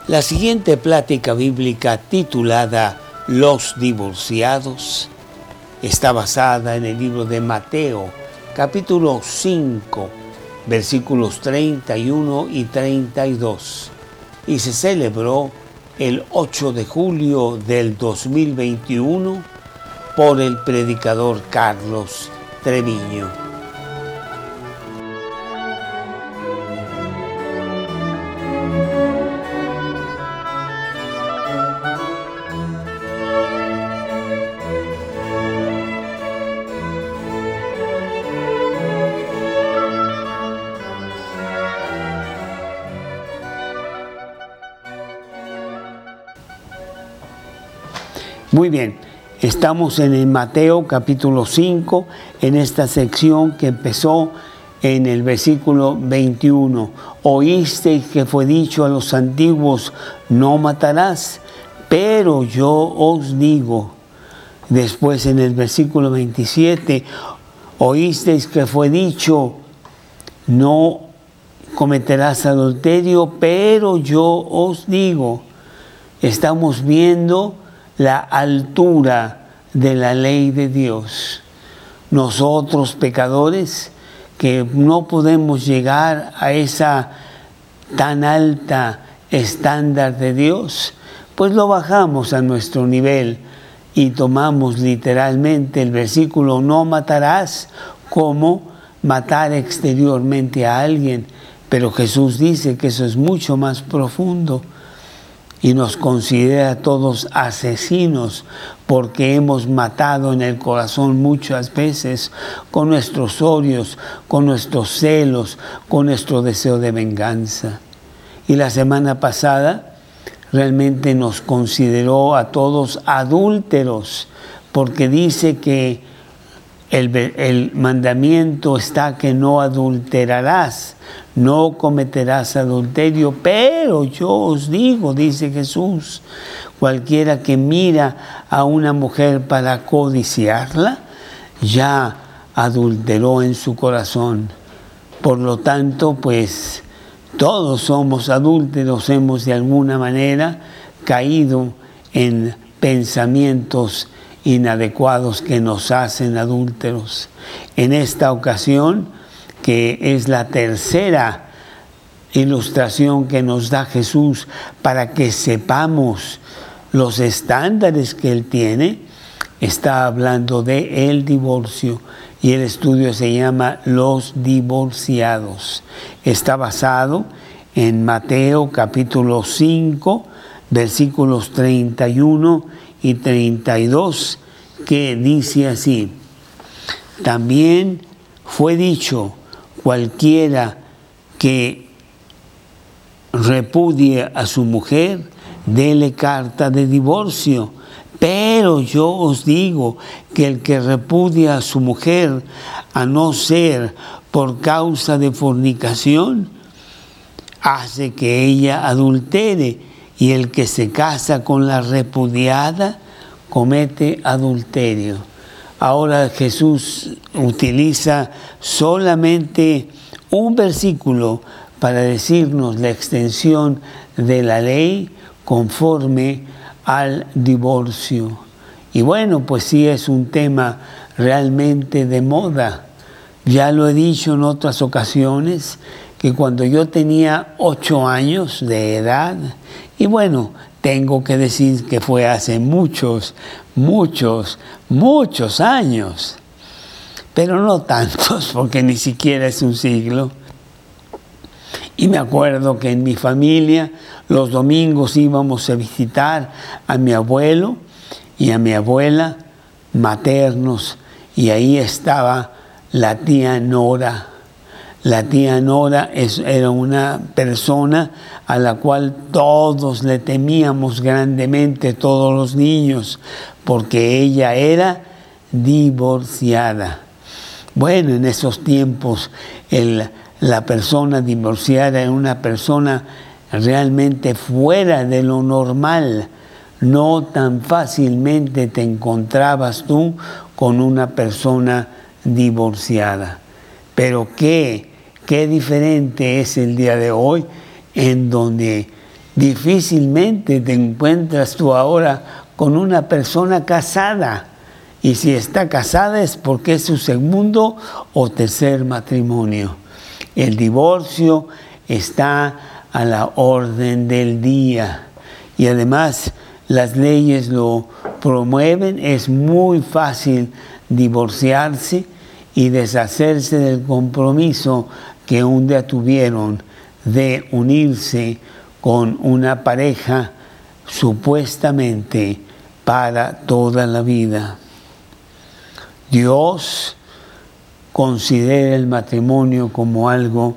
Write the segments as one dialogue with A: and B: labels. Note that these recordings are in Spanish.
A: La siguiente plática bíblica titulada Los divorciados está basada en el libro de Mateo, capítulo 5, versículos 31 y 32, y se celebró el 8 de julio del 2021 por el predicador Carlos Treviño. Muy bien, estamos en el Mateo capítulo 5, en esta sección que empezó en el versículo 21. Oísteis que fue dicho a los antiguos, no matarás, pero yo os digo. Después en el versículo 27, oísteis que fue dicho, no cometerás adulterio, pero yo os digo. Estamos viendo la altura de la ley de Dios. Nosotros pecadores que no podemos llegar a esa tan alta estándar de Dios, pues lo bajamos a nuestro nivel y tomamos literalmente el versículo no matarás como matar exteriormente a alguien, pero Jesús dice que eso es mucho más profundo. Y nos considera a todos asesinos porque hemos matado en el corazón muchas veces con nuestros odios, con nuestros celos, con nuestro deseo de venganza. Y la semana pasada realmente nos consideró a todos adúlteros porque dice que el mandamiento está que no adulterarás, no cometerás adulterio, pero yo os digo, dice Jesús, cualquiera que mira a una mujer para codiciarla, ya adulteró en su corazón. Por lo tanto, pues todos somos adúlteros, hemos de alguna manera caído en pensamientos inadecuados que nos hacen adúlteros. En esta ocasión, que es la tercera ilustración que nos da Jesús para que sepamos los estándares que Él tiene, está hablando de el divorcio y el estudio se llama Los divorciados. Está basado en Mateo capítulo 5, versículos 31 y 32, que dice así: también fue dicho, cualquiera que repudie a su mujer, dele carta de divorcio. Pero yo os digo que el que repudia a su mujer, a no ser por causa de fornicación, hace que ella adultere, y el que se casa con la repudiada comete adulterio. Ahora Jesús utiliza solamente un versículo para decirnos la extensión de la ley conforme al divorcio. Y bueno, pues sí es un tema realmente de moda. Ya lo he dicho en otras ocasiones, que cuando yo tenía 8 años de edad, y bueno, tengo que decir que fue hace muchos años, pero no tantos, porque ni siquiera es un siglo. Y me acuerdo que en mi familia los domingos íbamos a visitar a mi abuelo y a mi abuela maternos, y ahí estaba la tía Nora. La tía Nora era una persona a la cual todos le temíamos grandemente, todos los niños, porque ella era divorciada. Bueno, en esos tiempos la persona divorciada era una persona realmente fuera de lo normal. No tan fácilmente te encontrabas tú con una persona divorciada. Pero qué diferente es el día de hoy, en donde Difícilmente te encuentras tú ahora con una persona casada. Y si está casada es porque es su segundo o tercer matrimonio. El divorcio está a la orden del día. Y además las leyes lo promueven. Es muy fácil divorciarse y deshacerse del compromiso que un día tuvieron de unirse con una pareja supuestamente para toda la vida. Dios considera el matrimonio como algo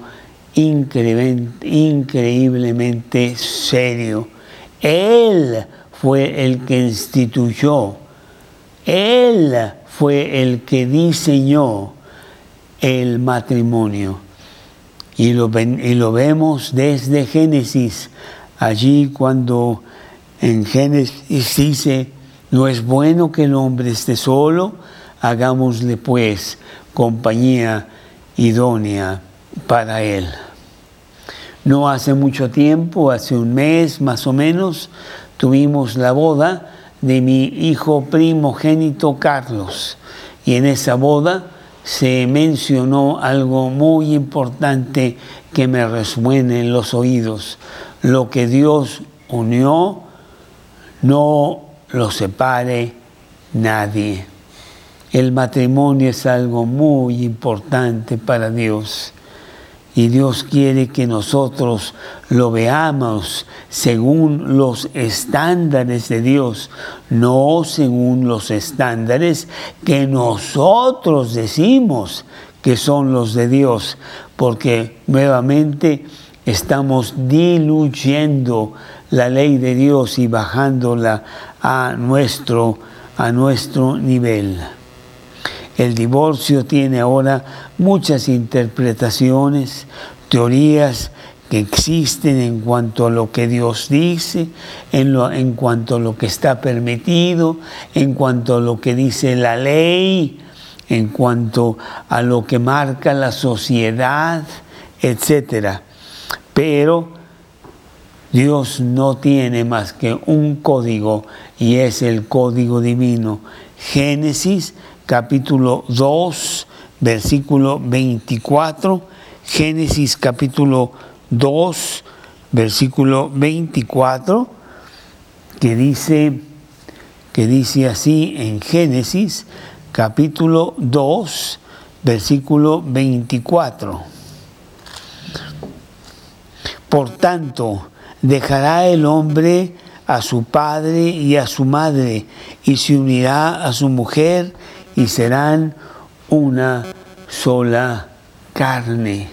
A: increíblemente serio. Él fue el que instituyó, Él fue el que diseñó el matrimonio. Y lo vemos desde Génesis, allí cuando en Génesis dice, no es bueno que el hombre esté solo, hagámosle pues compañía idónea para él. No hace mucho tiempo, hace un mes más o menos, tuvimos la boda de mi hijo primogénito Carlos. Y en esa boda se mencionó algo muy importante que me resuena en los oídos. Lo que Dios unió, no lo separe nadie. El matrimonio es algo muy importante para Dios. Y Dios quiere que nosotros lo veamos según los estándares de Dios, no según los estándares que nosotros decimos que son los de Dios, porque nuevamente estamos diluyendo la ley de Dios y bajándola a nuestro nivel. El divorcio tiene ahora muchas interpretaciones, teorías que existen en cuanto a lo que Dios dice, en cuanto a lo que está permitido, en cuanto a lo que dice la ley, en cuanto a lo que marca la sociedad, etc. Pero Dios no tiene más que un código y es el código divino. Génesis capítulo 2, versículo 24, Génesis capítulo 2, versículo 24, que dice así en Génesis capítulo 2, versículo 24. Por tanto, dejará el hombre a su padre y a su madre, y se unirá a su mujer, y serán una sola carne.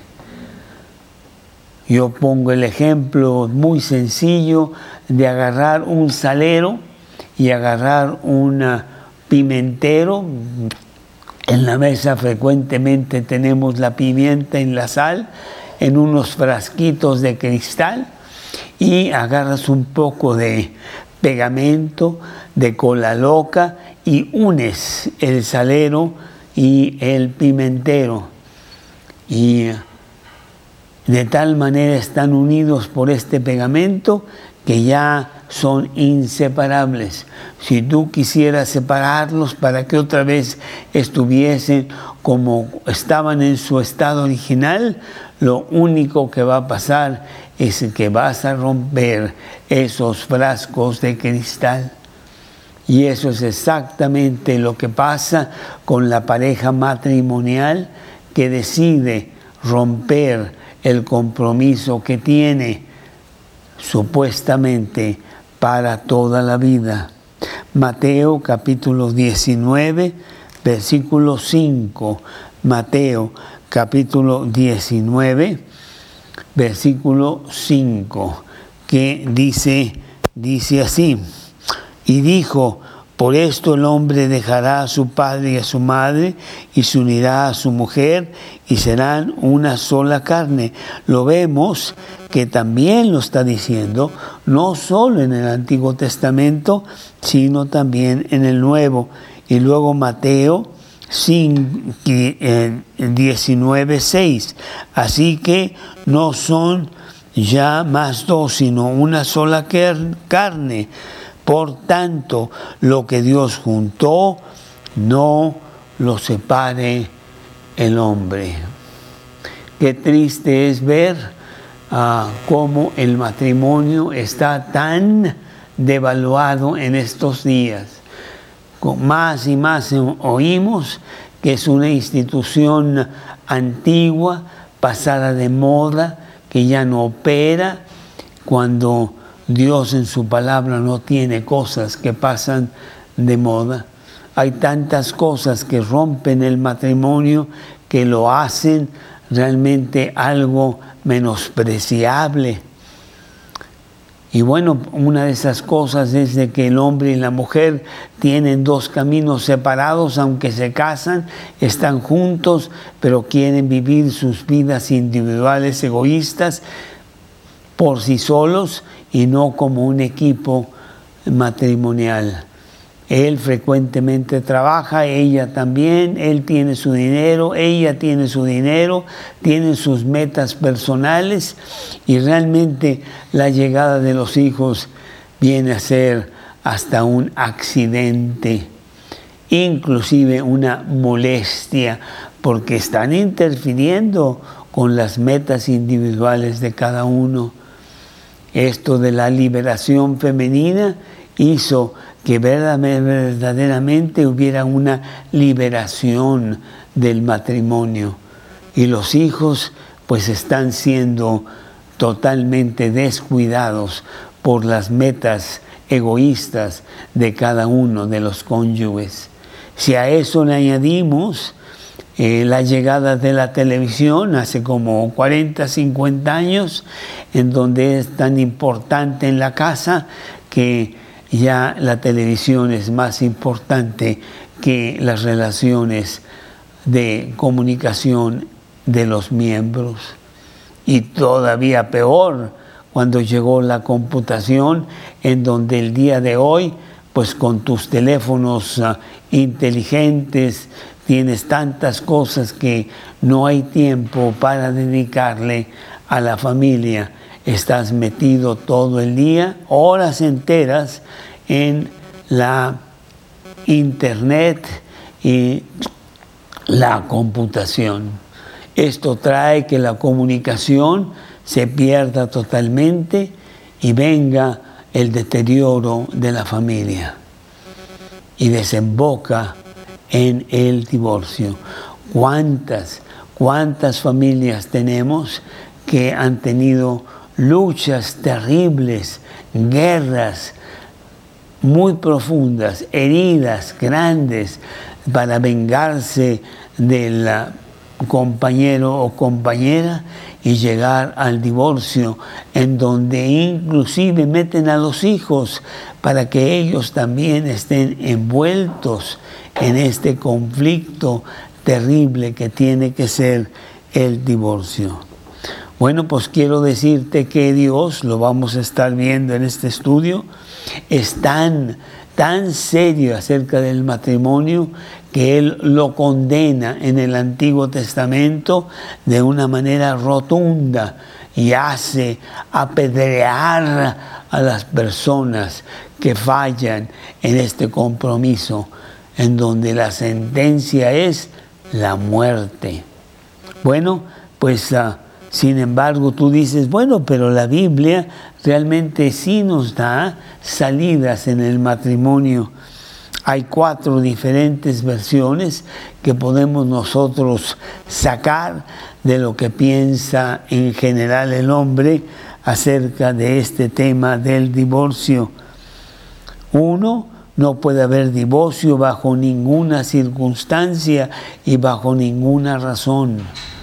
A: Yo pongo el ejemplo muy sencillo de agarrar un salero y agarrar un pimentero. En la mesa frecuentemente tenemos la pimienta y la sal en unos frasquitos de cristal y agarras un poco de pegamento, de cola loca y unes el salero y el pimentero. Y de tal manera están unidos por este pegamento que ya son inseparables. Si tú quisieras separarlos para que otra vez estuviesen como estaban en su estado original, lo único que va a pasar es que vas a romper esos frascos de cristal. Y eso es exactamente lo que pasa con la pareja matrimonial que decide romper el compromiso que tiene supuestamente para toda la vida. Mateo capítulo 19, versículo 5. Mateo capítulo 19, versículo 5, que dice así. Y dijo, por esto el hombre dejará a su padre y a su madre y se unirá a su mujer y serán una sola carne. Lo vemos que también lo está diciendo, no solo en el Antiguo Testamento, sino también en el Nuevo. Y luego Mateo 19:6. Así que no son ya más dos, sino una sola carne. Por tanto, lo que Dios juntó, no lo separe el hombre. Qué triste es ver cómo el matrimonio está tan devaluado en estos días. Más y más oímos que es una institución antigua, pasada de moda, que ya no opera, cuando Dios en su palabra no tiene cosas que pasan de moda. Hay tantas cosas que rompen el matrimonio, que lo hacen realmente algo menospreciable. Y bueno, una de esas cosas es de que el hombre y la mujer tienen dos caminos separados, aunque se casan, están juntos, pero quieren vivir sus vidas individuales, egoístas, por sí solos y no como un equipo matrimonial. Él frecuentemente trabaja, ella también, él tiene su dinero, ella tiene su dinero, tienen sus metas personales y realmente la llegada de los hijos viene a ser hasta un accidente, inclusive una molestia, porque están interfiriendo con las metas individuales de cada uno. Esto de la liberación femenina hizo que verdaderamente hubiera una liberación del matrimonio. Y los hijos pues están siendo totalmente descuidados por las metas egoístas de cada uno de los cónyuges. Si a eso le añadimos la llegada de la televisión hace como 40, 50 años, en donde es tan importante en la casa que ya la televisión es más importante que las relaciones de comunicación de los miembros. Y todavía peor, cuando llegó la computación, en donde el día de hoy, pues con tus teléfonos inteligentes, tienes tantas cosas que no hay tiempo para dedicarle a la familia. Estás metido todo el día, horas enteras, en la internet y la computación. Esto trae que la comunicación se pierda totalmente y venga el deterioro de la familia y desemboca en el divorcio. ¿Cuántas familias tenemos que han tenido luchas terribles, guerras muy profundas, heridas grandes para vengarse del compañero o compañera y llegar al divorcio, en donde inclusive meten a los hijos para que ellos también estén envueltos en este conflicto terrible que tiene que ser el divorcio? Bueno, pues quiero decirte que Dios, lo vamos a estar viendo en este estudio, es tan serio acerca del matrimonio que Él lo condena en el Antiguo Testamento de una manera rotunda y hace apedrear a las personas que fallan en este compromiso, en donde la sentencia es la muerte. Bueno, pues sin embargo tú dices, bueno, pero la Biblia realmente sí nos da salidas en el matrimonio. Hay 4 diferentes versiones que podemos nosotros sacar de lo que piensa en general el hombre acerca de este tema del divorcio. 1, no puede haber divorcio bajo ninguna circunstancia y bajo ninguna razón.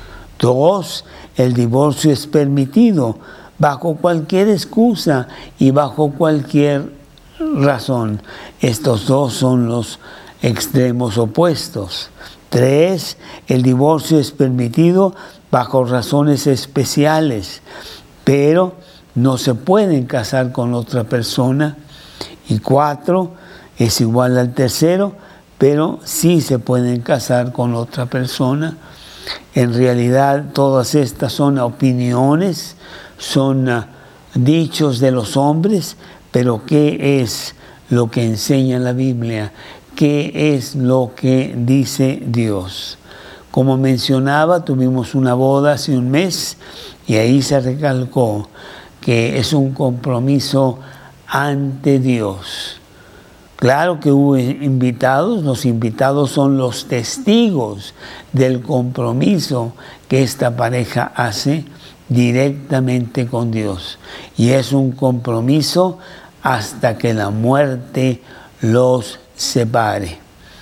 A: 2, el divorcio es permitido bajo cualquier excusa y bajo cualquier razón. Estos 2 son los extremos opuestos. 3, el divorcio es permitido bajo razones especiales, pero no se pueden casar con otra persona. Y 4, es igual al tercero, pero sí se pueden casar con otra persona. En realidad todas estas son opiniones, son dichos de los hombres, pero ¿qué es lo que enseña la Biblia? ¿Qué es lo que dice Dios? Como mencionaba, tuvimos una boda hace un mes y ahí se recalcó que es un compromiso ante Dios. Claro que hubo invitados, los invitados son los testigos del compromiso que esta pareja hace directamente con Dios. Y es un compromiso hasta que la muerte los separe.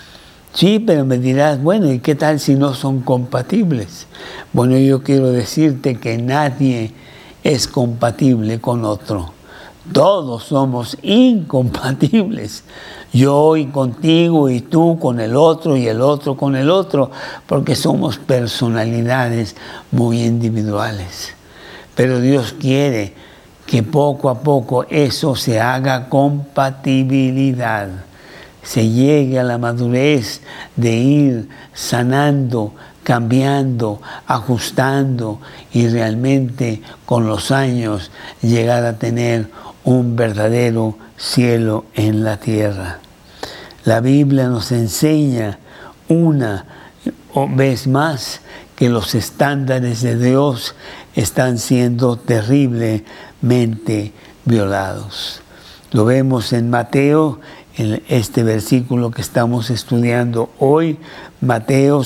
A: Sí, pero me dirás, bueno, ¿y qué tal si no son compatibles? Bueno, yo quiero decirte que nadie es compatible con otro. Todos somos incompatibles. Yo hoy contigo y tú con el otro y el otro con el otro, porque somos personalidades muy individuales. Pero Dios quiere que poco a poco eso se haga compatibilidad. Se llegue a la madurez de ir sanando, cambiando, ajustando y realmente con los años llegar a tener un verdadero cielo en la tierra. La Biblia nos enseña una vez más que los estándares de Dios están siendo terriblemente violados. Lo vemos en Mateo, en este versículo que estamos estudiando hoy, Mateo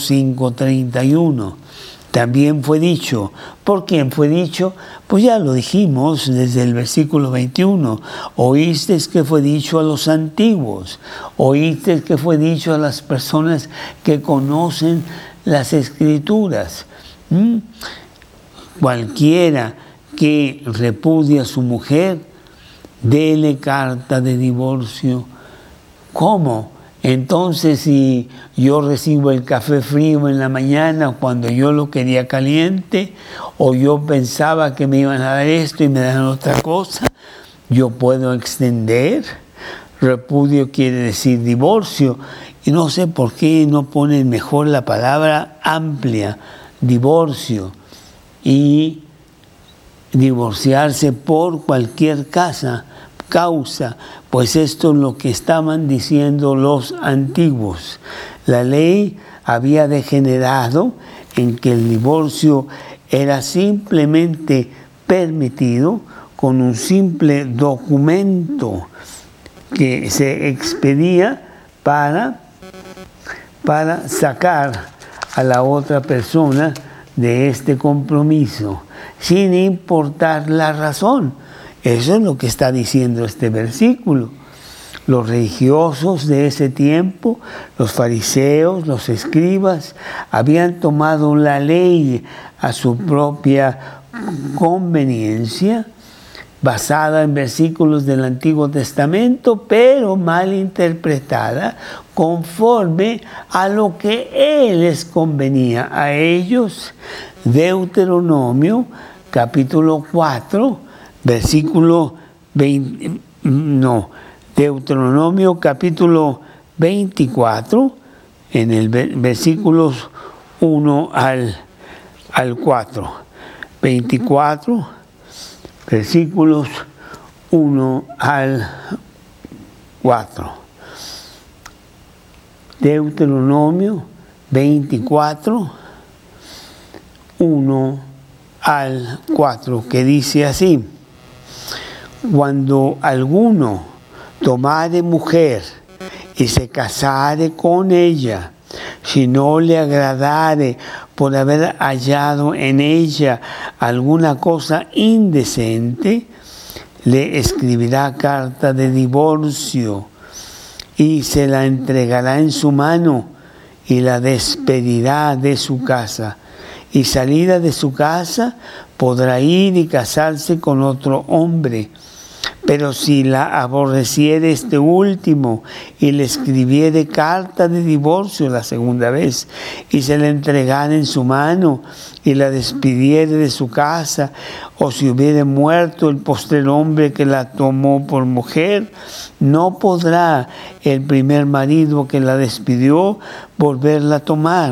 A: 5:31. También fue dicho. ¿Por quién fue dicho? Pues ya lo dijimos desde el versículo 21. Oísteis que fue dicho a los antiguos. Oísteis que fue dicho a las personas que conocen las Escrituras. Cualquiera que repudia a su mujer, dele carta de divorcio. ¿Cómo? Entonces, si yo recibo el café frío en la mañana cuando yo lo quería caliente, o yo pensaba que me iban a dar esto y me dan otra cosa, yo puedo extender. Repudio quiere decir divorcio, y no sé por qué no ponen mejor la palabra amplia, divorcio, y divorciarse por cualquier causa, pues esto es lo que estaban diciendo los antiguos. La ley había degenerado en que el divorcio era simplemente permitido con un simple documento que se expedía para sacar a la otra persona de este compromiso, sin importar la razón. Eso es lo que está diciendo este versículo. Los religiosos de ese tiempo, los fariseos, los escribas, habían tomado la ley a su propia conveniencia, basada en versículos del Antiguo Testamento, pero mal interpretada conforme a lo que les convenía a ellos. Deuteronomio capítulo 4, versículo 20, Deuteronomio capítulo 24, en el versículos 1 al 4. 24, versículos 1 al 4. Deuteronomio 24, 1 al 4, que dice así: cuando alguno tomare mujer y se casare con ella, si no le agradare por haber hallado en ella alguna cosa indecente, le escribirá carta de divorcio y se la entregará en su mano y la despedirá de su casa. Y salida de su casa podrá ir y casarse con otro hombre. Pero si la aborreciere este último y le escribiere carta de divorcio la segunda vez y se la entregara en su mano y la despidiere de su casa, o si hubiere muerto el postrer hombre que la tomó por mujer, no podrá el primer marido que la despidió volverla a tomar,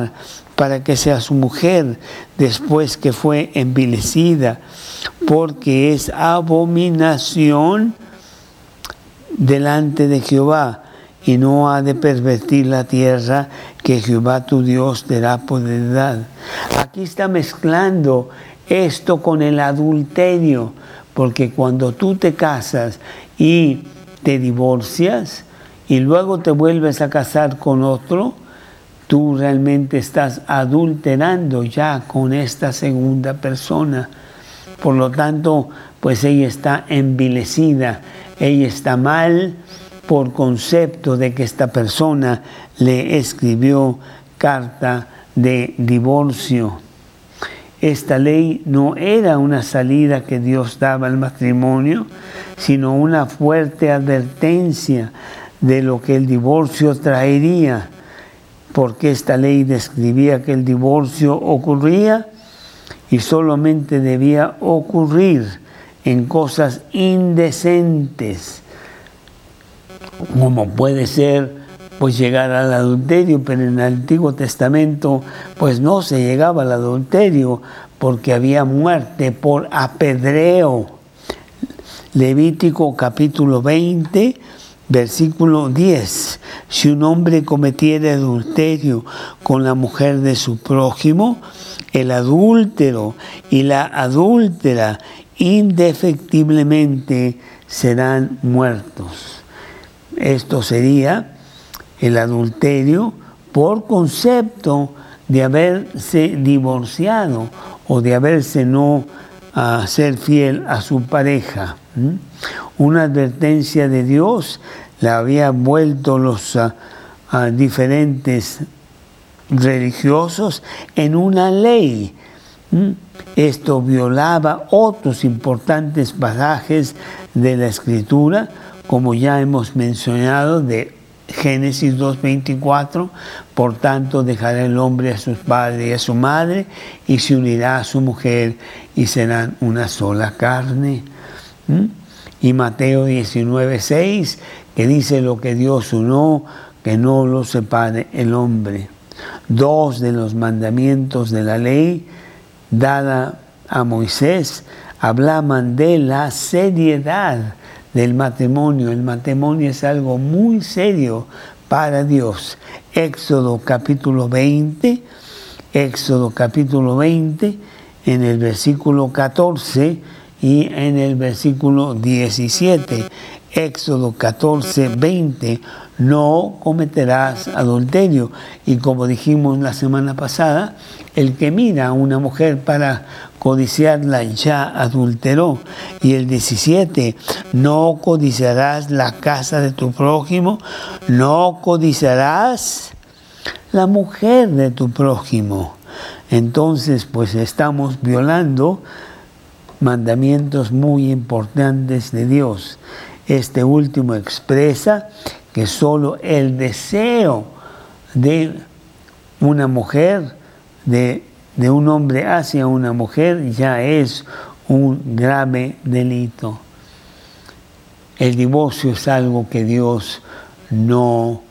A: para que sea su mujer después que fue envilecida, porque es abominación delante de Jehová, y no ha de pervertir la tierra que Jehová tu Dios te da por heredad. Aquí está mezclando esto con el adulterio, porque cuando tú te casas y te divorcias y luego te vuelves a casar con otro, tú realmente estás adulterando ya con esta segunda persona. Por lo tanto, pues ella está envilecida, ella está mal por concepto de que esta persona le escribió carta de divorcio. Esta ley no era una salida que Dios daba al matrimonio, sino una fuerte advertencia de lo que el divorcio traería, porque esta ley describía que el divorcio ocurría y solamente debía ocurrir en cosas indecentes, como puede ser pues llegar al adulterio, pero en el Antiguo Testamento pues no se llegaba al adulterio porque había muerte por apedreo. Levítico capítulo 20, versículo 10. Si un hombre cometiere adulterio con la mujer de su prójimo, el adúltero y la adúltera indefectiblemente serán muertos. Esto sería el adulterio por concepto de haberse divorciado o de haberse no ser fiel a su pareja. Una advertencia de Dios la había vuelto los diferentes religiosos en una ley. Esto violaba otros importantes pasajes de la Escritura, como ya hemos mencionado, de Génesis 2:24, por tanto dejará el hombre a su padre y a su madre y se unirá a su mujer y serán una sola carne. Y Mateo 19:6, que dice: lo que Dios unió, que no lo separe el hombre. Dos de los mandamientos de la ley dada a Moisés hablaban de la seriedad del matrimonio. El matrimonio es algo muy serio para Dios. Éxodo capítulo 20, en el versículo 14 y en el versículo 17. Éxodo 14, 20, no cometerás adulterio. Y como dijimos la semana pasada, el que mira a una mujer para codiciarla ya adulteró. Y el 17, no codiciarás la casa de tu prójimo, no codiciarás la mujer de tu prójimo. Entonces, pues estamos violando mandamientos muy importantes de Dios. Este último expresa que solo el deseo de una mujer, de un hombre hacia una mujer, ya es un grave delito. El divorcio es algo que Dios no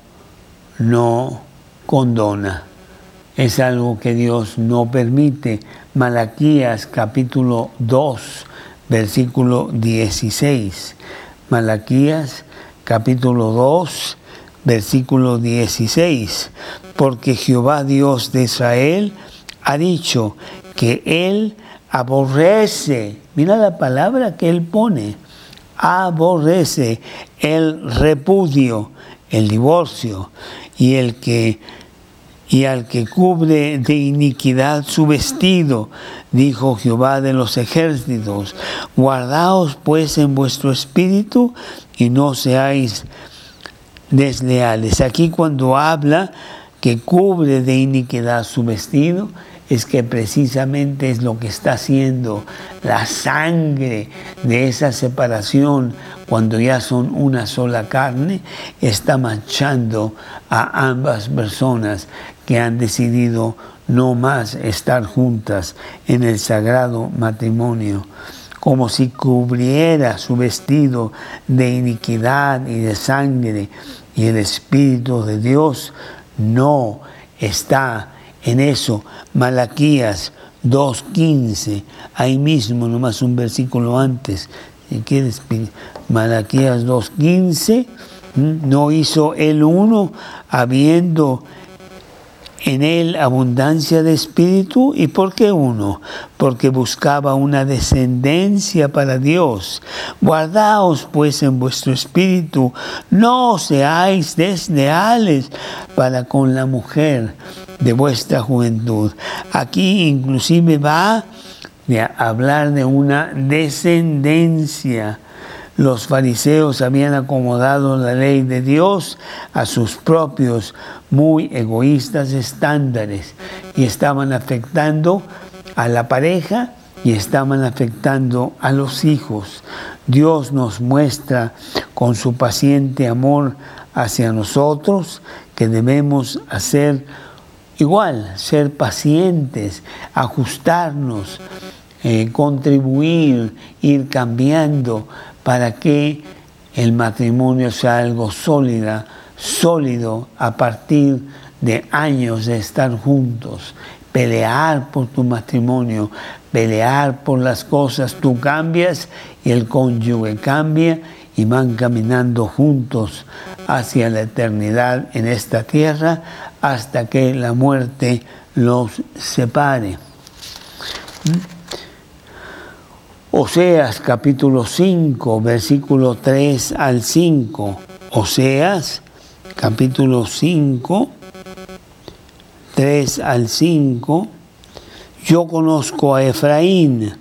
A: condona. Es algo que Dios no permite. Malaquías capítulo 2, versículo 16. Malaquías capítulo 2, versículo 16. Porque Jehová Dios de Israel ha dicho que Él aborrece, mira la palabra que Él pone, aborrece el repudio, el divorcio, y al que cubre de iniquidad su vestido, dijo Jehová de los ejércitos. Guardaos pues en vuestro espíritu y no seáis desleales. Aquí cuando habla que cubre de iniquidad su vestido, es que precisamente es lo que está haciendo la sangre de esa separación, cuando ya son una sola carne, está manchando a ambas personas que han decidido no más estar juntas en el sagrado matrimonio, como si cubriera su vestido de iniquidad y de sangre, y el Espíritu de Dios no está en eso. Malaquías 2:15, ahí mismo, nomás un versículo antes, si quieres, Malaquías 2:15, no hizo él uno, habiendo en él abundancia de espíritu. ¿Y por qué uno? Porque buscaba una descendencia para Dios. Guardaos pues en vuestro espíritu, no seáis desleales para con la mujer de vuestra juventud. Aquí inclusive va a hablar de una descendencia. Los fariseos habían acomodado la ley de Dios a sus propios, muy egoístas estándares y estaban afectando a la pareja y estaban afectando a los hijos. Dios nos muestra con su paciente amor hacia nosotros que debemos hacer igual, ser pacientes, ajustarnos, contribuir, ir cambiando, para que el matrimonio sea algo sólido a partir de años de estar juntos. Pelear por tu matrimonio, pelear por las cosas. Tú cambias y el cónyuge cambia y van caminando juntos hacia la eternidad en esta tierra hasta que la muerte los separe. Oseas capítulo 5, versículo 3 al 5. Oseas capítulo 5, 3 al 5. Yo conozco a Efraín,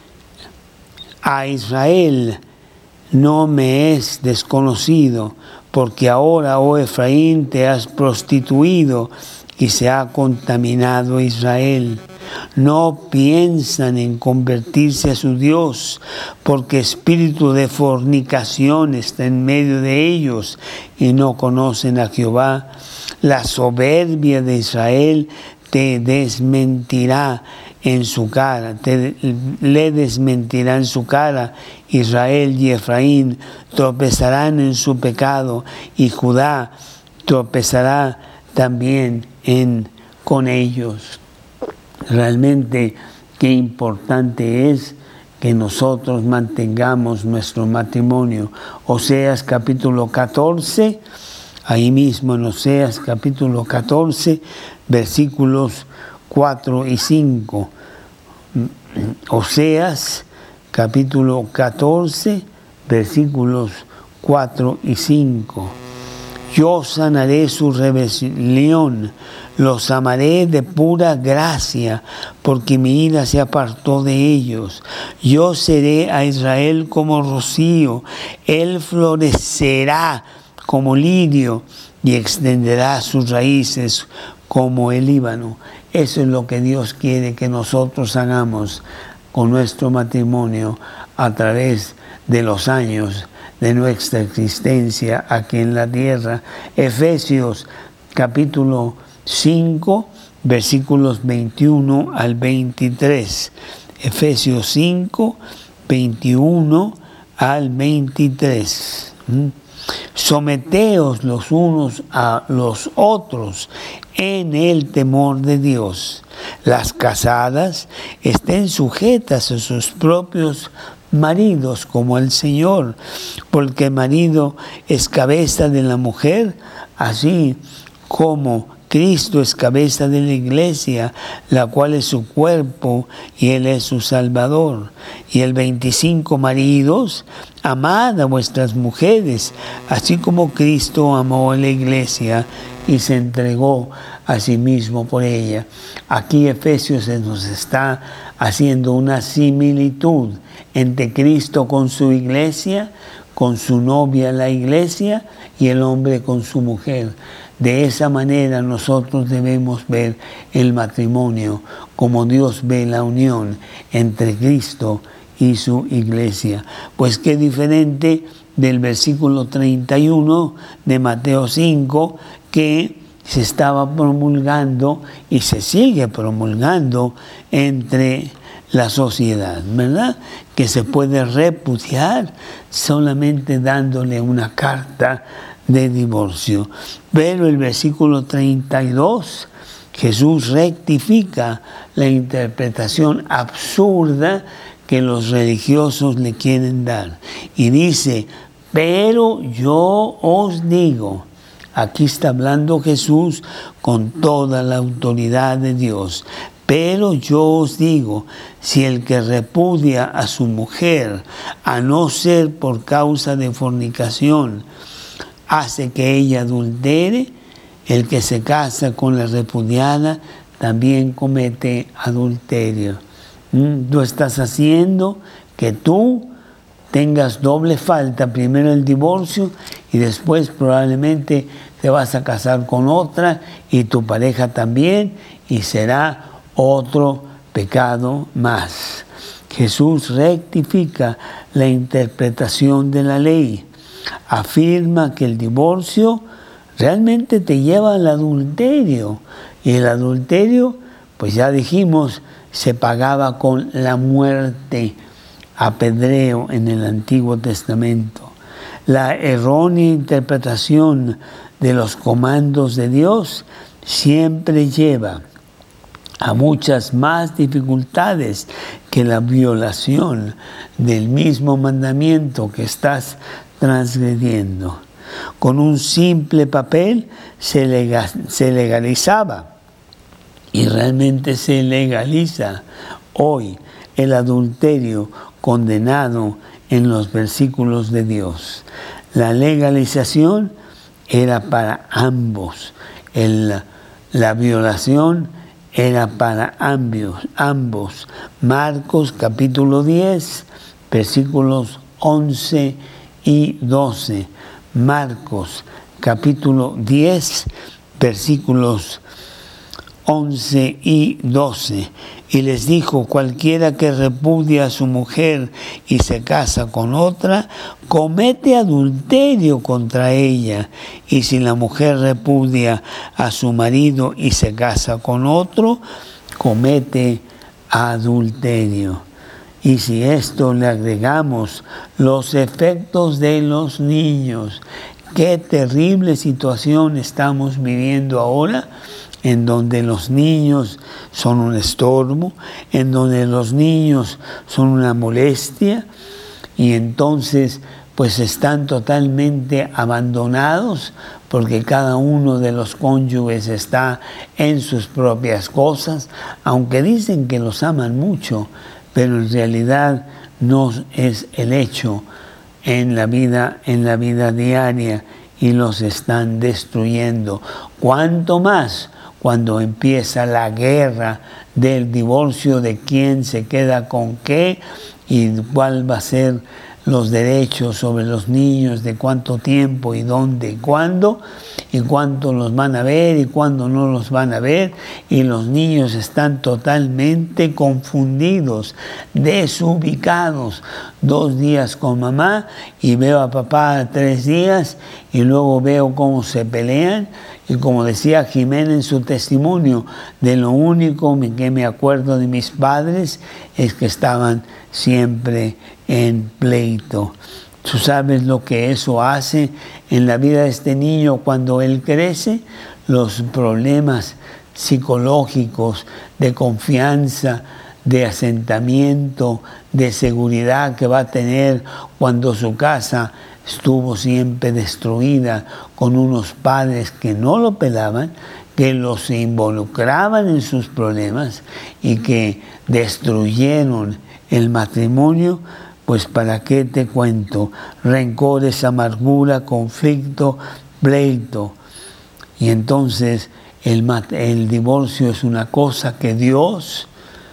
A: a Israel no me es desconocido, porque ahora, oh Efraín, te has prostituido y se ha contaminado Israel. No piensan en convertirse a su Dios, porque espíritu de fornicación está en medio de ellos y no conocen a Jehová. La soberbia de Israel te desmentirá en su cara, le desmentirá en su cara. Israel y Efraín tropezarán en su pecado y Judá tropezará también con ellos. Realmente qué importante es que nosotros mantengamos nuestro matrimonio. Oseas capítulo 14, ahí mismo en Oseas capítulo 14, versículos 4 y 5. Oseas capítulo 14, versículos 4 y 5. Yo sanaré su rebelión, los amaré de pura gracia, porque mi ira se apartó de ellos. Yo seré a Israel como rocío, él florecerá como lirio y extenderá sus raíces como el Líbano. Eso es lo que Dios quiere que nosotros hagamos con nuestro matrimonio a través de los años de nuestra existencia aquí en la tierra. Efesios capítulo 5, versículos 21 al 23. Efesios 5, 21 al 23. Someteos los unos a los otros en el temor de Dios. Las casadas estén sujetas a sus propios maridos como el Señor, porque el marido es cabeza de la mujer, así como Cristo es cabeza de la iglesia, la cual es su cuerpo y Él es su Salvador. Y el 25, maridos, amad a vuestras mujeres, así como Cristo amó a la iglesia y se entregó a sí mismo por ella. Aquí Efesios nos está haciendo una similitud entre Cristo con su iglesia, con su novia la iglesia y el hombre con su mujer. De esa manera nosotros debemos ver el matrimonio como Dios ve la unión entre Cristo y su iglesia. Pues qué diferente del versículo 31 de Mateo 5, que se estaba promulgando y se sigue promulgando entre la sociedad, ¿verdad? Que se puede repudiar solamente dándole una carta de divorcio. Pero el versículo 32 Jesús rectifica la interpretación absurda que los religiosos le quieren dar. Y dice, pero yo os digo, aquí está hablando Jesús con toda la autoridad de Dios, pero yo os digo, si el que repudia a su mujer, a no ser por causa de fornicación, hace que ella adultere, el que se casa con la repudiada también comete adulterio. Tú estás haciendo que tú tengas doble falta, primero el divorcio y después probablemente te vas a casar con otra y tu pareja también, y será otro pecado más. Jesús rectifica la interpretación de la ley, afirma que el divorcio realmente te lleva al adulterio, y el adulterio, pues ya dijimos, se pagaba con la muerte, apedreo en el Antiguo Testamento. La errónea interpretación de los comandos de Dios siempre lleva a muchas más dificultades que la violación del mismo mandamiento que estás transgrediendo. Con un simple papel se legalizaba, y realmente se legaliza hoy el adulterio condenado en los versículos de Dios. La legalización era para ambos. La violación era para ambos. Marcos capítulo 10, versículos 11 y 12. Marcos capítulo 10, versículos 11 y 12. Y les dijo, cualquiera que repudia a su mujer y se casa con otra, comete adulterio contra ella. Y si la mujer repudia a su marido y se casa con otro, comete adulterio. Y si esto le agregamos los efectos de los niños, qué terrible situación estamos viviendo ahora, en donde los niños son un estorbo, en donde los niños son una molestia, y entonces pues están totalmente abandonados porque cada uno de los cónyuges está en sus propias cosas, aunque dicen que los aman mucho, pero en realidad no es el hecho en la vida diaria, y los están destruyendo. ¿Cuánto más cuando empieza la guerra del divorcio, de quién se queda con qué y cuál va a ser los derechos sobre los niños, de cuánto tiempo y dónde y cuándo, y cuánto los van a ver y cuándo no los van a ver, y los niños están totalmente confundidos, desubicados. 2 días con mamá y veo a papá 3 días y luego veo cómo se pelean. Y como decía Jimena en su testimonio, de lo único que me acuerdo de mis padres es que estaban siempre en pleito. ¿Tú sabes lo que eso hace en la vida de este niño cuando él crece? Los problemas psicológicos, de confianza, de asentamiento, de seguridad que va a tener cuando su casa estuvo siempre destruida, con unos padres que no lo pelaban, que los involucraban en sus problemas y que destruyeron el matrimonio. Pues para qué te cuento, rencores, amargura, conflicto, pleito. Y entonces el divorcio es una cosa que Dios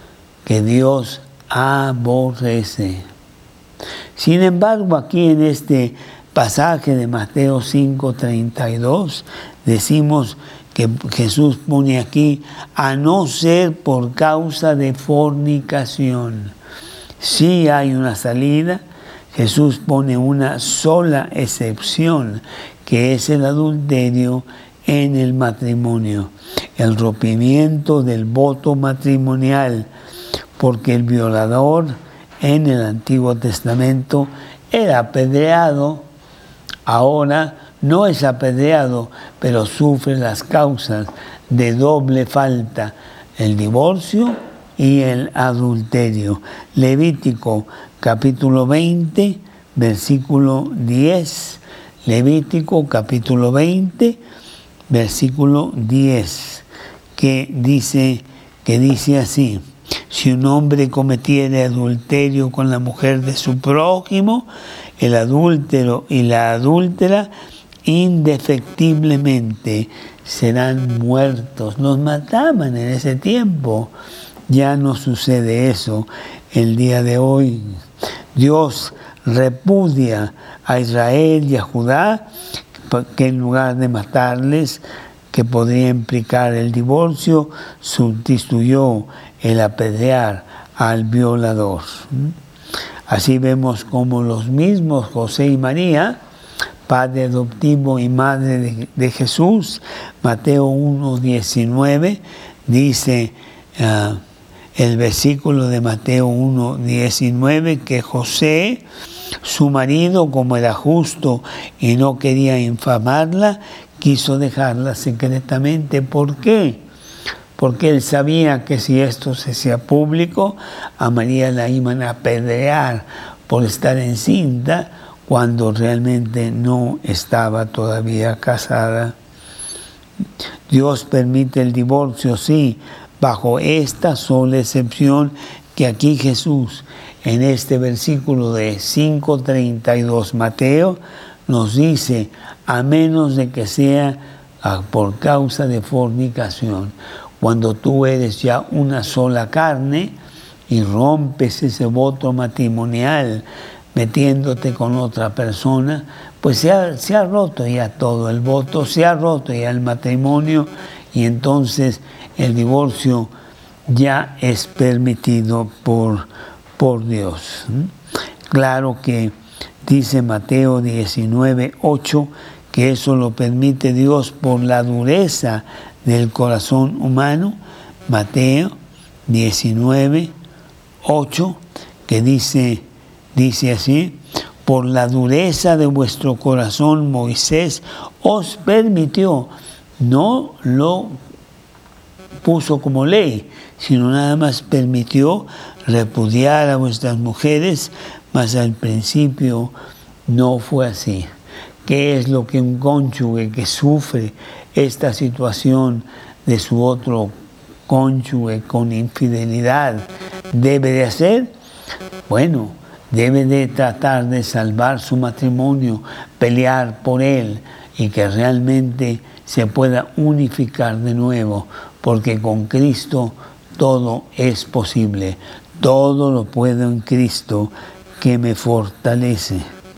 A: aborrece. Sin embargo, aquí en este pasaje de Mateo 5:32, decimos que Jesús pone aquí, a no ser por causa de fornicación. Sí hay una salida. Jesús pone una sola excepción, que es el adulterio en el matrimonio, el rompimiento del voto matrimonial, porque el violador en el Antiguo Testamento era apedreado. Ahora no es apedreado, pero sufre las causas de doble falta, el divorcio y el adulterio. Levítico capítulo 20, versículo 10. Levítico capítulo 20, versículo 10, que dice así: si un hombre cometiere adulterio con la mujer de su prójimo, el adúltero y la adúltera indefectiblemente serán muertos. Los mataban en ese tiempo. Ya no sucede eso el día de hoy. Dios repudia a Israel y a Judá, que en lugar de matarles, que podría implicar el divorcio, sustituyó el apedrear al violador. Así vemos como los mismos José y María, padre adoptivo y madre de Jesús, Mateo 1:19, dice el versículo de Mateo 1:19, que José, su marido, como era justo y no quería infamarla, quiso dejarla secretamente. ¿Por qué? Porque él sabía que si esto se hacía público, a María la iban a apedrear por estar encinta cuando realmente no estaba todavía casada. Dios permite el divorcio, sí, bajo esta sola excepción, que aquí Jesús, en este versículo de 5:32 Mateo, nos dice: a menos de que sea por causa de fornicación. Cuando tú eres ya una sola carne y rompes ese voto matrimonial metiéndote con otra persona, pues se ha roto ya todo el voto, se ha roto ya el matrimonio, y entonces el divorcio ya es permitido por Dios. Claro que dice Mateo 19:8 que eso lo permite Dios por la dureza del corazón humano. Mateo 19:8, que dice así: por la dureza de vuestro corazón Moisés os permitió, no lo puso como ley, sino nada más permitió repudiar a vuestras mujeres, mas al principio no fue así. ¿Qué es lo que un cónyuge que sufre esta situación de su otro cónyuge con infidelidad debe de hacer? Bueno, debe de tratar de salvar su matrimonio, pelear por él y que realmente se pueda unificar de nuevo, porque con Cristo todo es posible. Todo lo puedo en Cristo que me fortalece.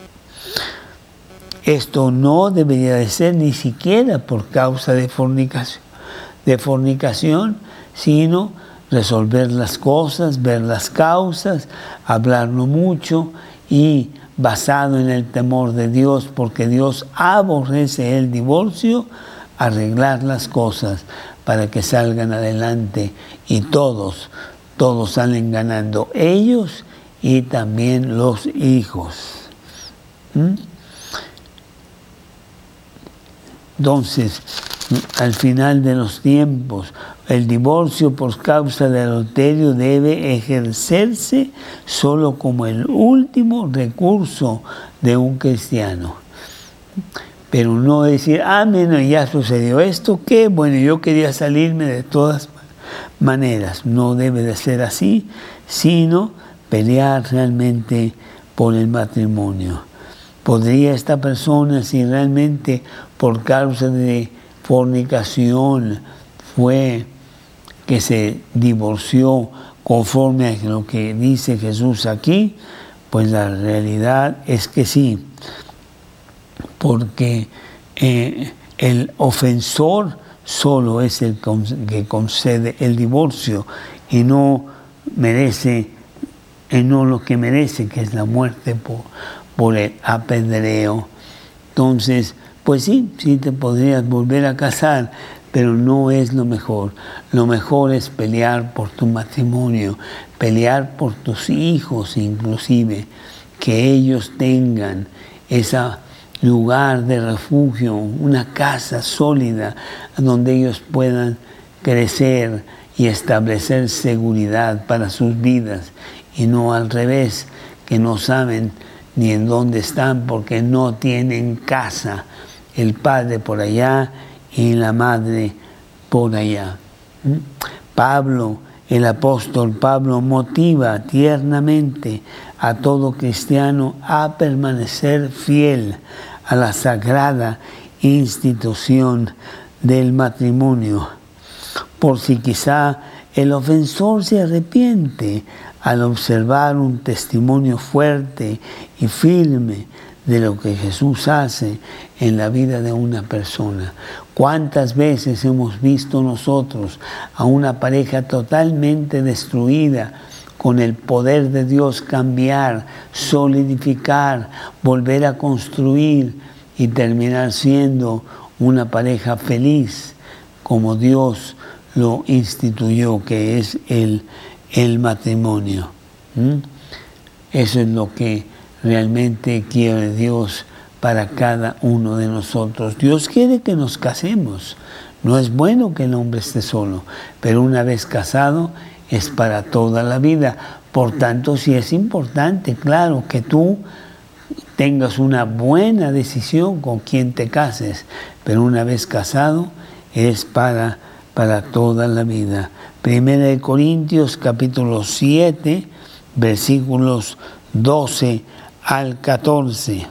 A: Esto no debería de ser ni siquiera por causa de fornicación, sino resolver las cosas, ver las causas, hablarlo mucho y basado en el temor de Dios, porque Dios aborrece el divorcio, arreglar las cosas para que salgan adelante y todos salen ganando, ellos y también los hijos. Entonces, al final de los tiempos, el divorcio por causa de adulterio debe ejercerse solo como el último recurso de un cristiano. Pero no decir: bueno, ya sucedió esto, que bueno, yo quería salirme de todas maneras. No debe de ser así, sino pelear realmente por el matrimonio. ¿Podría esta persona, si realmente por causa de fornicación fue que se divorció conforme a lo que dice Jesús aquí? Pues la realidad es que sí, porque el ofensor solo es el que concede el divorcio y no merece, no lo que merece, que es la muerte por el apedreo. Entonces, pues sí te podrías volver a casar, pero no es lo mejor. Lo mejor es pelear por tu matrimonio, pelear por tus hijos inclusive, que ellos tengan esa lugar de refugio, una casa sólida donde ellos puedan crecer y establecer seguridad para sus vidas, y no al revés, que no saben ni en dónde están porque no tienen casa, el padre por allá y la madre por allá. Pablo, el apóstol Pablo, motiva tiernamente a todo cristiano a permanecer fiel a la sagrada institución del matrimonio, por si quizá el ofensor se arrepiente al observar un testimonio fuerte y firme de lo que Jesús hace en la vida de una persona. ¿Cuántas veces hemos visto nosotros a una pareja totalmente destruida, con el poder de Dios cambiar, solidificar, volver a construir y terminar siendo una pareja feliz como Dios lo instituyó, que es el matrimonio? Eso es lo que realmente quiere Dios para cada uno de nosotros. Dios quiere que nos casemos. No es bueno que el hombre esté solo, pero una vez casado es para toda la vida. Por tanto, sí es importante, claro, que tú tengas una buena decisión con quien te cases, pero una vez casado es para toda la vida. 1 Corintios capítulo 7, versículos 12 al 14.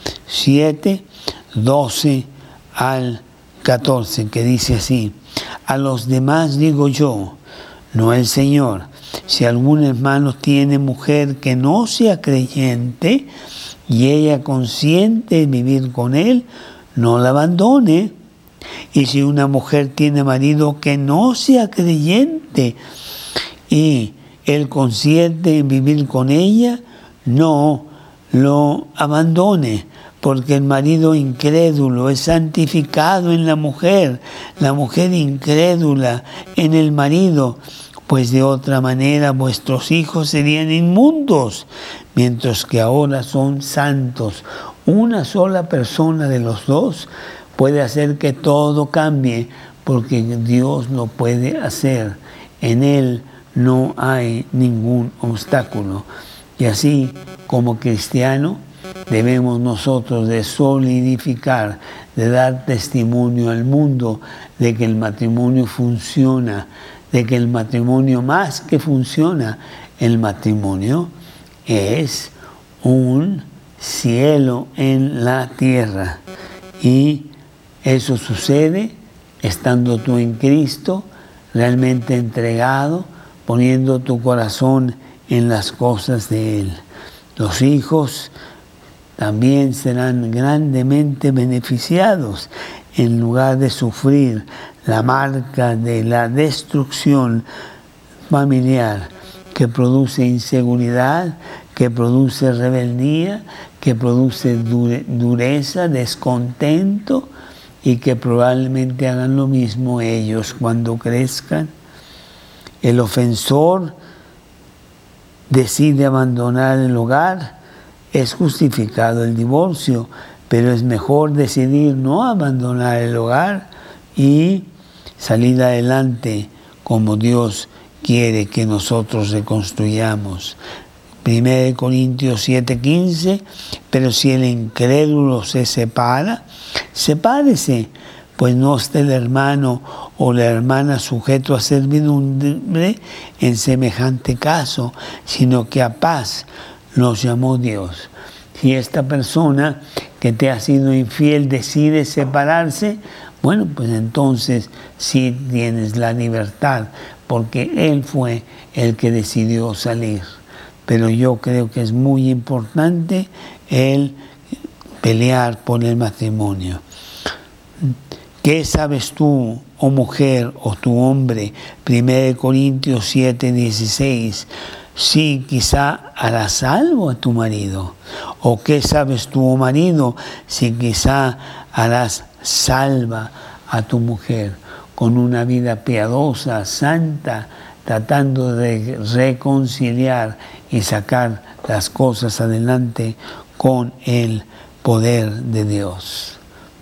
A: 7, 12 al 14, que dice así: a los demás digo yo, no el Señor, si algún hermano tiene mujer que no sea creyente y ella consiente en vivir con él, no la abandone. Y si una mujer tiene marido que no sea creyente y él consiente en vivir con ella, no lo abandone, porque el marido incrédulo es santificado en la mujer incrédula en el marido, pues de otra manera vuestros hijos serían inmundos, mientras que ahora son santos. Una sola persona de los dos puede hacer que todo cambie, porque Dios lo puede hacer. En Él no hay ningún obstáculo. Y así, como cristiano, debemos nosotros de solidificar, de dar testimonio al mundo de que el matrimonio funciona, de que el matrimonio, más que funciona, el matrimonio es un cielo en la tierra. Y eso sucede estando tú en Cristo, realmente entregado, poniendo tu corazón en las cosas de Él. Los hijos también serán grandemente beneficiados en lugar de sufrir la marca de la destrucción familiar, que produce inseguridad, que produce rebeldía, que produce dureza, descontento, y que probablemente hagan lo mismo ellos cuando crezcan. El ofensor decide abandonar el hogar, es justificado el divorcio, pero es mejor decidir no abandonar el hogar y salir adelante como Dios quiere que nosotros reconstruyamos. 1 Corintios 7:15, pero si el incrédulo se separa, sepárese, pues no esté el hermano o la hermana sujeto a servidumbre en semejante caso, sino que a paz los llamó Dios. Si esta persona que te ha sido infiel decide separarse, bueno, pues entonces sí tienes la libertad, porque él fue el que decidió salir. Pero yo creo que es muy importante el pelear por el matrimonio. ¿Qué sabes tú, oh mujer, o tu hombre? 1 Corintios 7:16. Sí, quizá harás salvo a tu marido. ¿O qué sabes tú, oh marido, si quizá harás salva a tu mujer con una vida piadosa, santa, tratando de reconciliar y sacar las cosas adelante con el poder de Dios.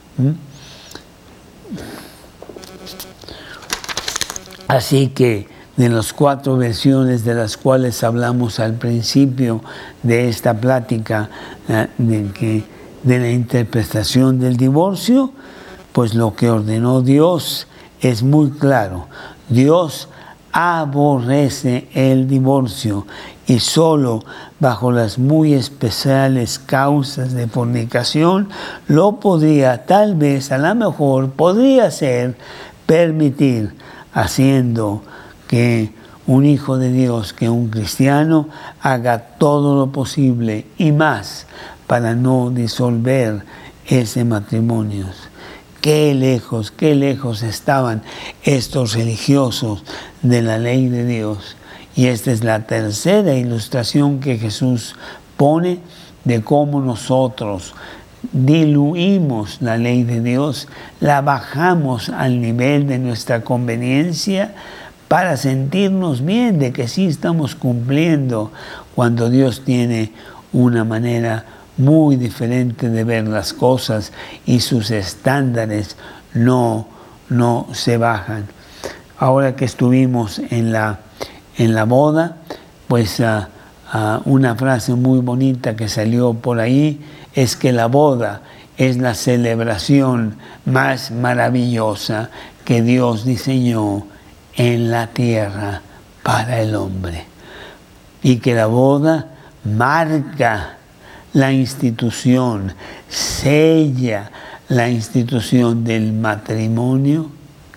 A: Así que de las 4 versiones de las cuales hablamos al principio de esta plática de la interpretación del divorcio, pues lo que ordenó Dios es muy claro. Dios aborrece el divorcio y solo bajo las muy especiales causas de fornicación lo podría, tal vez, a lo mejor, podría ser permitir, haciendo que un hijo de Dios, que un cristiano, haga todo lo posible y más para no disolver ese matrimonio. Qué lejos estaban estos religiosos de la ley de Dios. Y esta es la tercera ilustración que Jesús pone de cómo nosotros diluimos la ley de Dios, la bajamos al nivel de nuestra conveniencia para sentirnos bien de que sí estamos cumpliendo, cuando Dios tiene una manera muy diferente de ver las cosas y sus estándares no se bajan. Ahora que estuvimos en la boda, pues una frase muy bonita que salió por ahí es que la boda es la celebración más maravillosa que Dios diseñó en la tierra para el hombre, y que la boda marca la institución, sella la institución del matrimonio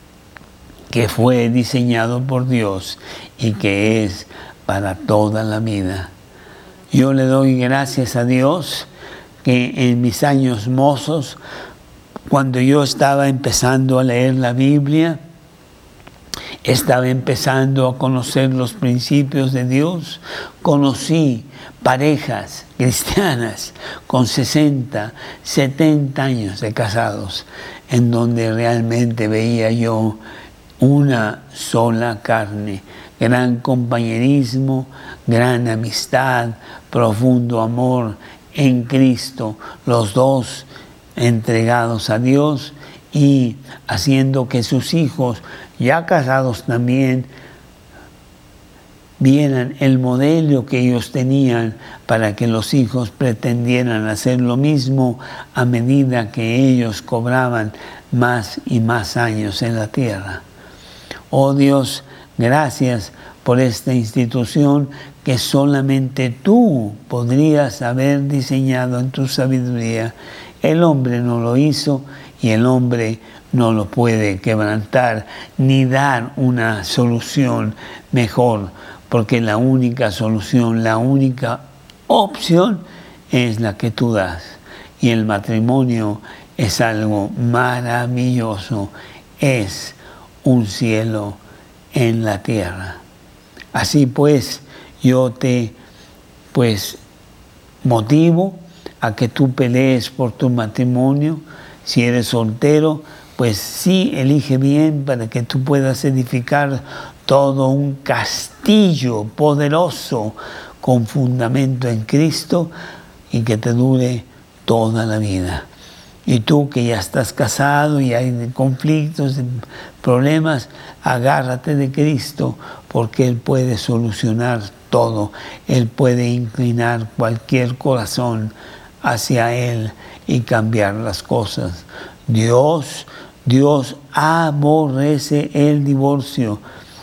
A: que fue diseñado por Dios y que es para toda la vida. Yo le doy gracias a Dios que en mis años mozos, cuando yo estaba empezando a leer la Biblia, estaba empezando a conocer los principios de Dios, conocí parejas cristianas con 60, 70 años de casados, en donde realmente veía yo una sola carne, gran compañerismo, gran amistad, profundo amor en Cristo, los dos entregados a Dios y haciendo que sus hijos, ya casados también, vieran el modelo que ellos tenían para que los hijos pretendieran hacer lo mismo a medida que ellos cobraban más y más años en la tierra. Oh Dios, gracias por esta institución que solamente tú podrías haber diseñado en tu sabiduría. El hombre no lo hizo y el hombre no lo puede quebrantar ni dar una solución mejor, porque la única solución, la única opción es la que tú das. Y el matrimonio es algo maravilloso, es un cielo en la tierra. Así pues, yo te motivo a que tú pelees por tu matrimonio. Si eres soltero, pues sí, elige bien para que tú puedas edificar todo un castillo poderoso con fundamento en Cristo y que te dure toda la vida. Y tú que ya estás casado y hay conflictos, problemas, agárrate de Cristo, porque Él puede solucionar todo. Él puede inclinar cualquier corazón hacia Él y cambiar las cosas. Dios aborrece el divorcio.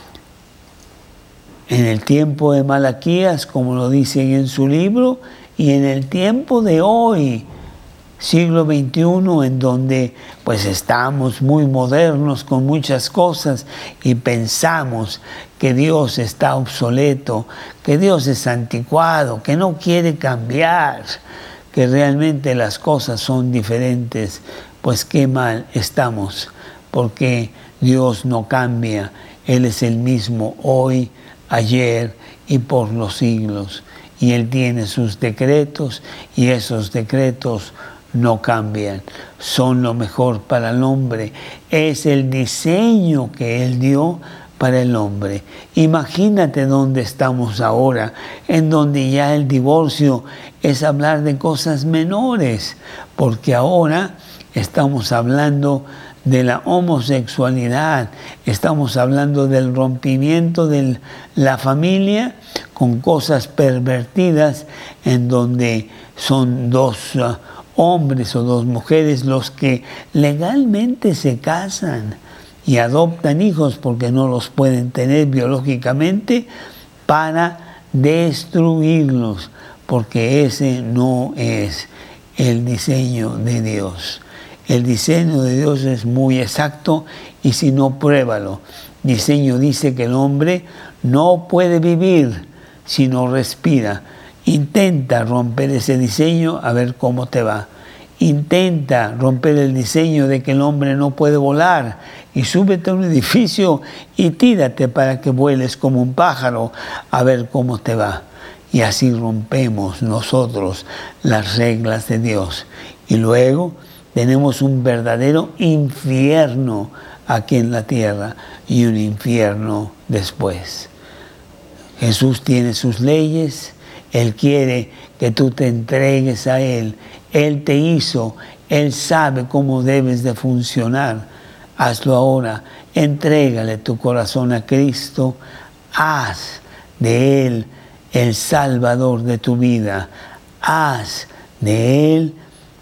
A: En el tiempo de Malaquías, como lo dicen en su libro, y en el tiempo de hoy, siglo XXI, en donde pues estamos muy modernos con muchas cosas y pensamos que Dios está obsoleto, que Dios es anticuado, que no quiere cambiar, que realmente las cosas son diferentes, pues qué mal estamos, porque Dios no cambia. Él es el mismo hoy, ayer y por los siglos. Y Él tiene sus decretos y esos decretos no cambian. Son lo mejor para el hombre. Es el diseño que Él dio para el hombre. Imagínate dónde estamos ahora, en donde ya el divorcio es hablar de cosas menores, porque ahora estamos hablando de la homosexualidad, estamos hablando del rompimiento de la familia con cosas pervertidas, en donde son dos hombres o dos mujeres los que legalmente se casan y adoptan hijos porque no los pueden tener biológicamente, para destruirlos, porque ese no es el diseño de Dios. El diseño de Dios es muy exacto, y si no, pruébalo. El diseño dice que el hombre no puede vivir si no respira. Intenta romper ese diseño a ver cómo te va. Intenta romper el diseño de que el hombre no puede volar, y súbete a un edificio y tírate para que vueles como un pájaro a ver cómo te va. Y así rompemos nosotros las reglas de Dios. Y luego tenemos un verdadero infierno aquí en la tierra y un infierno después. Jesús tiene sus leyes. Él quiere que tú te entregues a Él. Él te hizo, Él sabe cómo debes de funcionar. Hazlo ahora, entrégale tu corazón a Cristo, haz de Él el Salvador de tu vida, haz de Él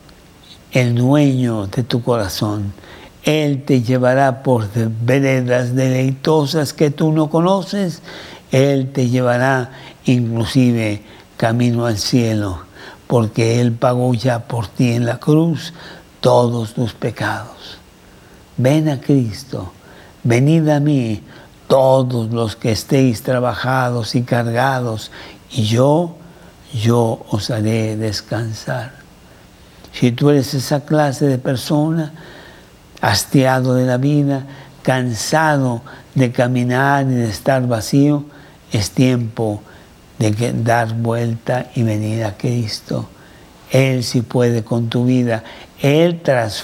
A: el dueño de tu corazón. Él te llevará por veredas deleitosas que tú no conoces. Él te llevará inclusive camino al cielo, porque Él pagó ya por ti en la cruz todos tus pecados. Ven a Cristo, venid a mí, todos los que estéis trabajados y cargados, y yo os haré descansar. Si tú eres esa clase de persona, hastiado de la vida, cansado de caminar y de estar vacío, es tiempo de dar vuelta y venir a Cristo. Él sí puede con tu vida. Él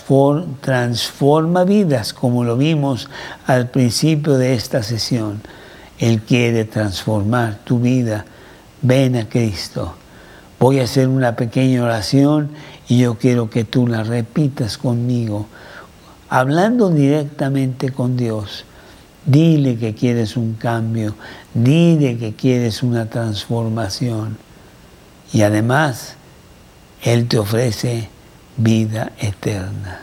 A: transforma vidas, como lo vimos al principio de esta sesión. Él quiere transformar tu vida. Ven a Cristo. Voy a hacer una pequeña oración y yo quiero que tú la repitas conmigo, hablando directamente con Dios. Dile que quieres un cambio, dile que quieres una transformación. Y además, Él te ofrece vida eterna.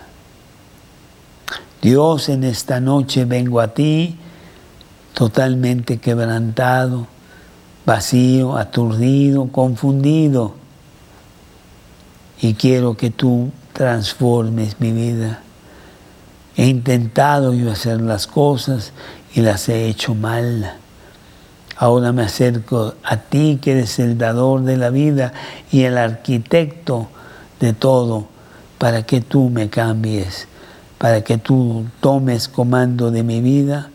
A: Dios, en esta noche vengo a ti totalmente quebrantado, vacío, aturdido, confundido. Y quiero que tú transformes mi vida. He intentado yo hacer las cosas y las he hecho mal. Ahora me acerco a ti, que eres el dador de la vida y el arquitecto de todo, para que tú me cambies, para que tú tomes comando de mi vida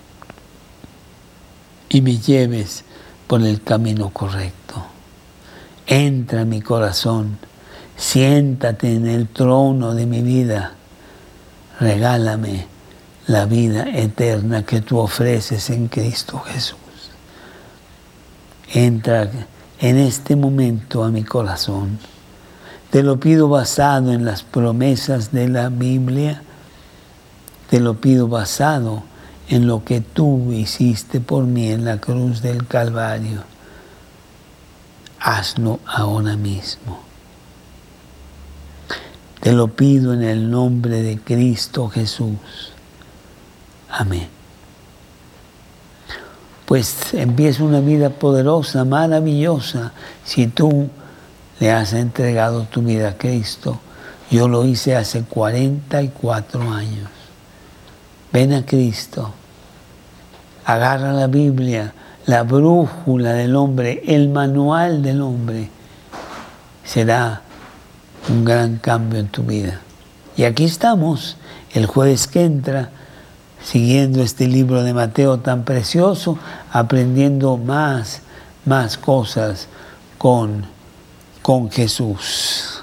A: y me lleves por el camino correcto. Entra en mi corazón, siéntate en el trono de mi vida. Regálame la vida eterna que tú ofreces en Cristo Jesús. Entra en este momento a mi corazón. Te lo pido basado en las promesas de la Biblia. Te lo pido basado en lo que tú hiciste por mí en la cruz del Calvario. Hazlo ahora mismo. Te lo pido en el nombre de Cristo Jesús. Amén. Pues empieza una vida poderosa, maravillosa, si tú le has entregado tu vida a Cristo. Yo lo hice hace 44 años. Ven a Cristo. Agarra la Biblia, la brújula del hombre, el manual del hombre. Será un gran cambio en tu vida. Y aquí estamos, el jueves que entra, siguiendo este libro de Mateo tan precioso, aprendiendo más cosas con Jesús.